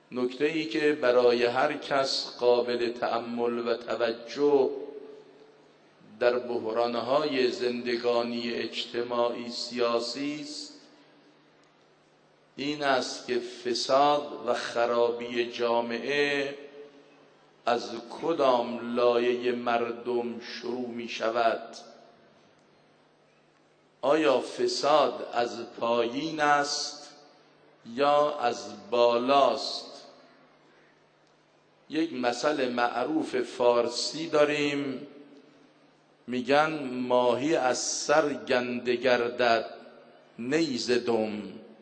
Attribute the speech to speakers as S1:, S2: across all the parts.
S1: نکته ای که برای هر کس قابل تأمل و توجه در بحرانهای زندگانی اجتماعی سیاسی است این است که فساد و خرابی جامعه از کدام لایه مردم شروع می شود. آیا فساد از پایین است یا از بالاست؟ یک مثل معروف فارسی داریم، میگن ماهی از سر گنده گردد نیز دم.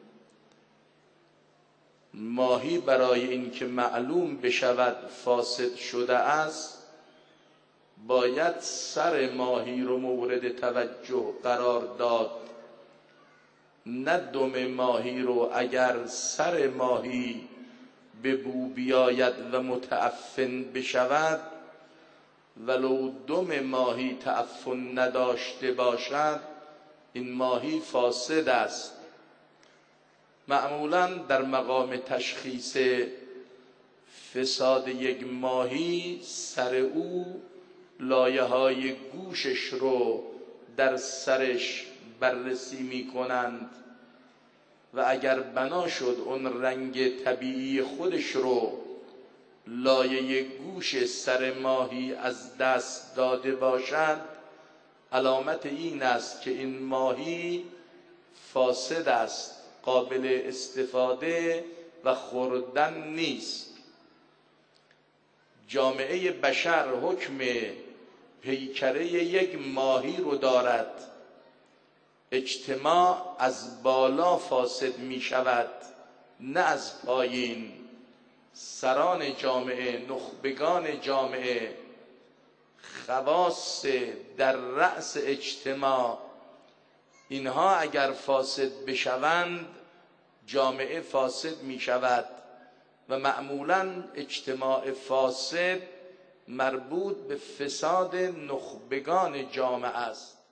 S1: ماهی برای اینکه معلوم بشود فاسد شده است باید سر ماهی رو مورد توجه قرار داد، نه دم ماهی رو. اگر سر ماهی به بو بیاید و متعفن بشود، ولو دم ماهی تعفن نداشته باشد، این ماهی فاسد است. معمولا در مقام تشخیص فساد یک ماهی سر او لایه های گوشش رو در سرش بررسی می کنند و اگر بنا شد اون رنگ طبیعی خودش رو لایه گوش سر ماهی از دست داده باشد، علامت این است که این ماهی فاسد است، قابل استفاده و خوردن نیست. جامعه بشر حکم پیکره یک ماهی رو دارد. اجتماع از بالا فاسد می شود نه از پایین. سران جامعه، نخبگان جامعه، خواص در رأس اجتماع، اینها اگر فاسد بشوند جامعه فاسد می شود و معمولا اجتماع فاسد مربوط به فساد نخبگان جامعه است.